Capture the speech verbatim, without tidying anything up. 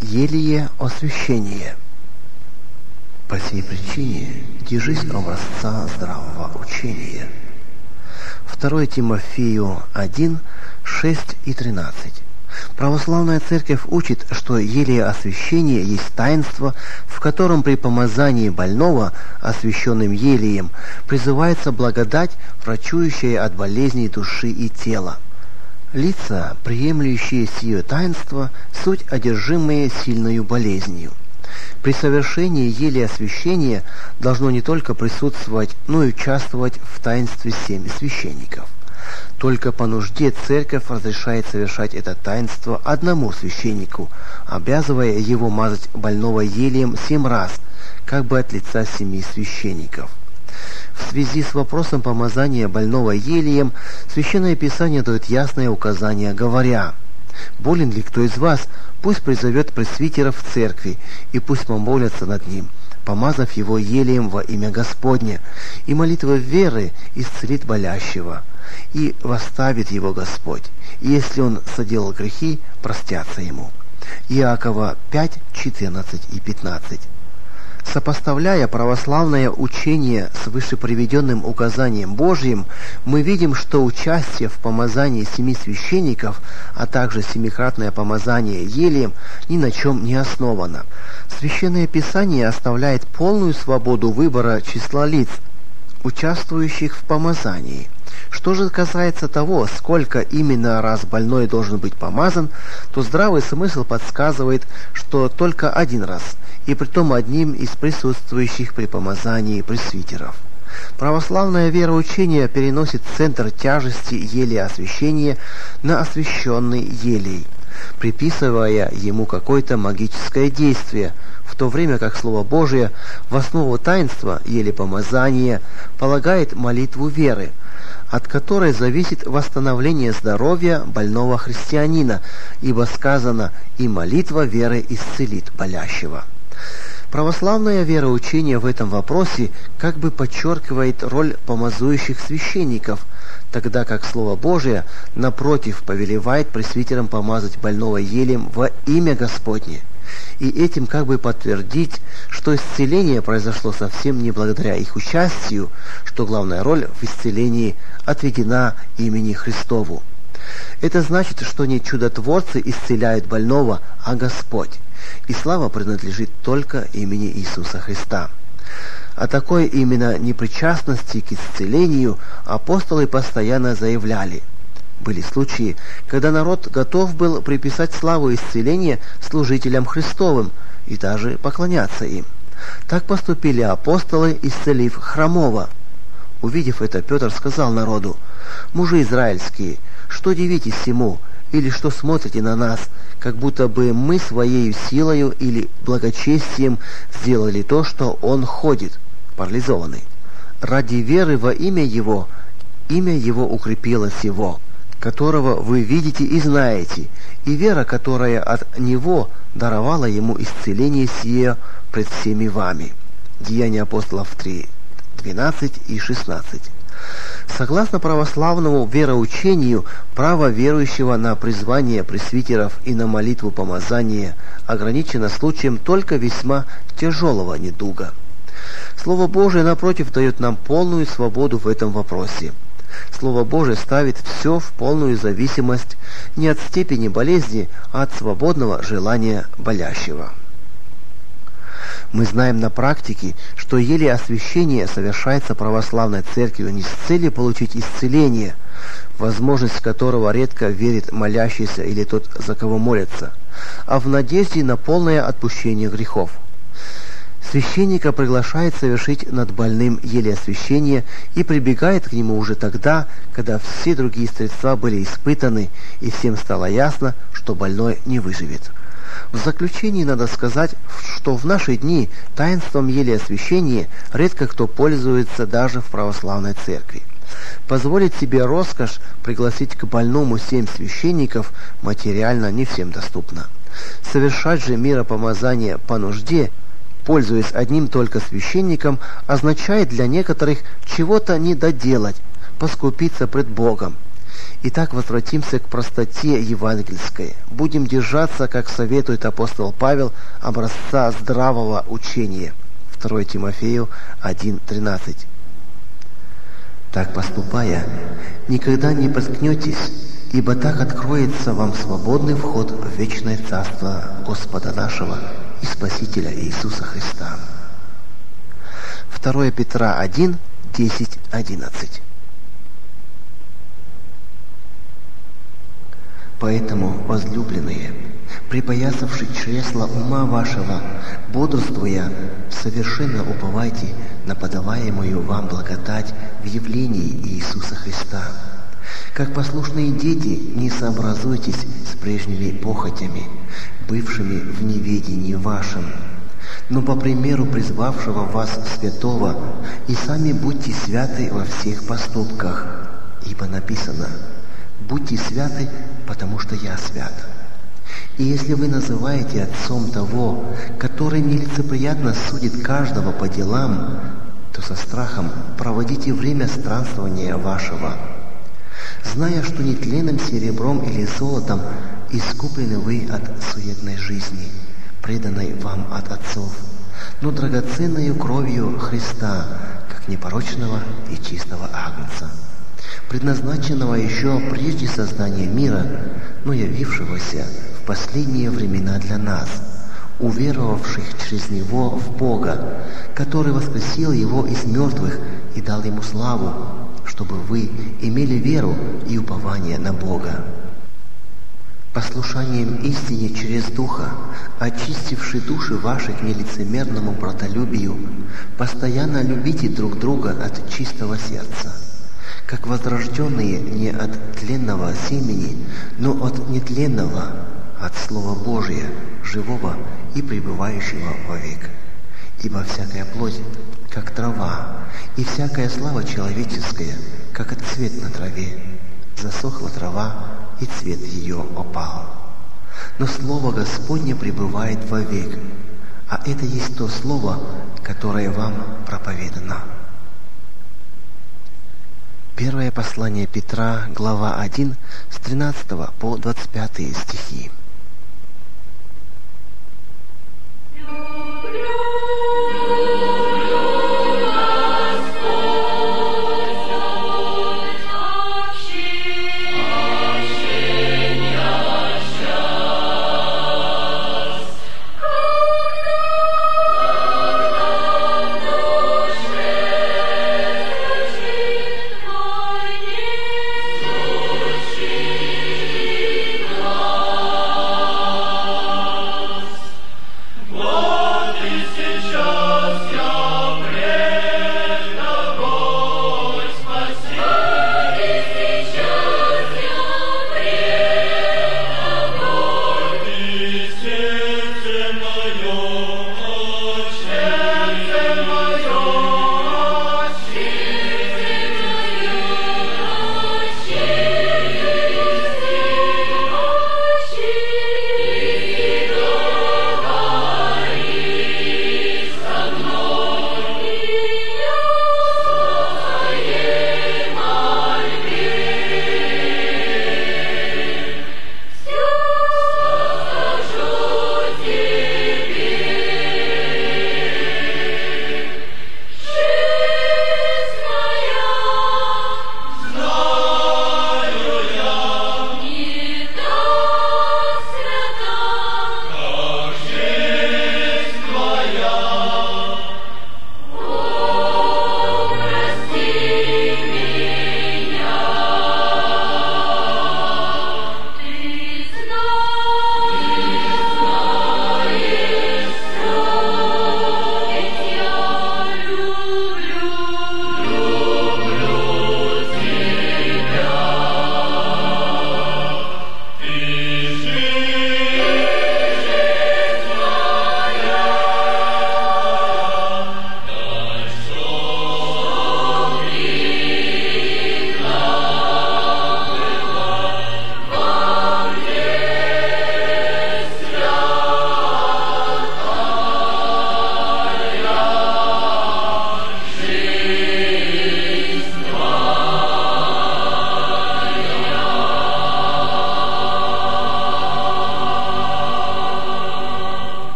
Елие освящение. По сей причине держись образца здравого учения. второе Тимофею один, шесть и тринадцать. Православная церковь учит, что елие освящение есть таинство, в котором при помазании больного освященным елием призывается благодать, врачующая от болезней души и тела. Лица, приемлющие сие таинство, суть одержимые сильною болезнью. При совершении елия освящения должно не только присутствовать, но и участвовать в таинстве семь священников. Только по нужде церковь разрешает совершать это таинство одному священнику, обязывая его мазать больного елием семь раз, как бы от лица семи священников. В связи с вопросом помазания больного елием, Священное Писание дает ясное указание, говоря: «Болен ли кто из вас, пусть призовет пресвитеров в церкви, и пусть помолятся над ним, помазав его елием во имя Господне, и молитва веры исцелит болящего, и восставит его Господь, и если он соделал грехи, простятся ему». Иакова пять, четырнадцать и пятнадцать. Сопоставляя православное учение с вышеприведенным указанием Божьим, мы видим, что участие в помазании семи священников, а также семикратное помазание елием ни на чем не основано. Священное Писание оставляет полную свободу выбора числа лиц, участвующих в помазании. Что же касается того, сколько именно раз больной должен быть помазан, то здравый смысл подсказывает, что только один раз, и притом одним из присутствующих при помазании пресвитеров. Православное вероучение переносит центр тяжести елия освящения на освященный елей, приписывая ему какое-то магическое действие, в то время как Слово Божие в основу таинства елепомазания полагает молитву веры, от которой зависит восстановление здоровья больного христианина, ибо сказано: «И молитва веры исцелит болящего». Православное вероучение в этом вопросе как бы подчеркивает роль помазующих священников, тогда как Слово Божие, напротив, повелевает пресвитерам помазать больного елием во имя Господне, и этим как бы подтвердить, что исцеление произошло совсем не благодаря их участию, что главная роль в исцелении отведена имени Христову. Это значит, что не чудотворцы исцеляют больного, а Господь, и слава принадлежит только имени Иисуса Христа. О такой именно непричастности к исцелению апостолы постоянно заявляли. Были случаи, когда народ готов был приписать славу исцеления служителям Христовым и даже поклоняться им. Так поступили апостолы, исцелив хромого. Увидев это, Петр сказал народу: «Мужи израильские, что дивитесь сему, или что смотрите на нас, как будто бы мы своей силою или благочестием сделали то, что он ходит, парализованный? Ради веры во имя его, имя его укрепилось его, которого вы видите и знаете, и вера, которая от него даровала ему исцеление сие пред всеми вами». Деяния апостолов три, двенадцать и шестнадцать. Согласно православному вероучению, право верующего на призвание пресвитеров и на молитву помазания ограничено случаем только весьма тяжелого недуга. Слово Божие, напротив, дает нам полную свободу в этом вопросе. Слово Божие ставит все в полную зависимость не от степени болезни, а от свободного желания болящего. Мы знаем на практике, что еле освящение совершается православной церковью не с целью получить исцеление, возможность которого редко верит молящийся или тот, за кого молятся, а в надежде на полное отпущение грехов. Священника приглашает совершить над больным еле освящение и прибегает к нему уже тогда, когда все другие средства были испытаны и всем стало ясно, что больной не выживет. В заключении надо сказать, что в наши дни таинством еле освящения редко кто пользуется даже в православной церкви. Позволить себе роскошь пригласить к больному семь священников материально не всем доступно. Совершать же миропомазание по нужде, пользуясь одним только священником, означает для некоторых чего-то не доделать, поскупиться пред Богом. Итак, возвратимся к простоте евангельской. Будем держаться, как советует апостол Павел, образца здравого учения. второе Тимофею один тринадцать. Так поступая, никогда не поскнетесь, ибо так откроется вам свободный вход в вечное царство Господа нашего и Спасителя Иисуса Христа. второе Петра один, десять, одиннадцать. Поэтому, возлюбленные, припоясавши чресла ума вашего, бодрствуя, совершенно уповайте на подаваемую вам благодать в явлении Иисуса Христа. Как послушные дети, не сообразуйтесь с прежними похотями, бывшими в неведении вашем, но по примеру призвавшего вас святого, и сами будьте святы во всех поступках, ибо написано: «Будьте святы, потому что я свят». И если вы называете отцом того, который нелицеприятно судит каждого по делам, то со страхом проводите время странствования вашего, зная, что нетленным серебром или золотом искуплены вы от суетной жизни, преданной вам от отцов, но драгоценною кровью Христа, как непорочного и чистого агнца, предназначенного еще прежде создания мира, но явившегося в последние времена для нас, уверовавших через Него в Бога, который воскресил Его из мертвых и дал Ему славу, чтобы вы имели веру и упование на Бога. Послушанием истине через Духа, очистивши души ваши к нелицемерному братолюбию, постоянно любите друг друга от чистого сердца, как возрожденные не от тленного семени, но от нетленного, от Слова Божия, живого и пребывающего вовек. Ибо всякая плоть, как трава, и всякая слава человеческая, как цвет на траве. Засохла трава, и цвет ее опал. Но Слово Господне пребывает вовек, а это есть то Слово, которое вам проповедано. Первое послание Петра, глава один, с тринадцатого по двадцать пятый стихи.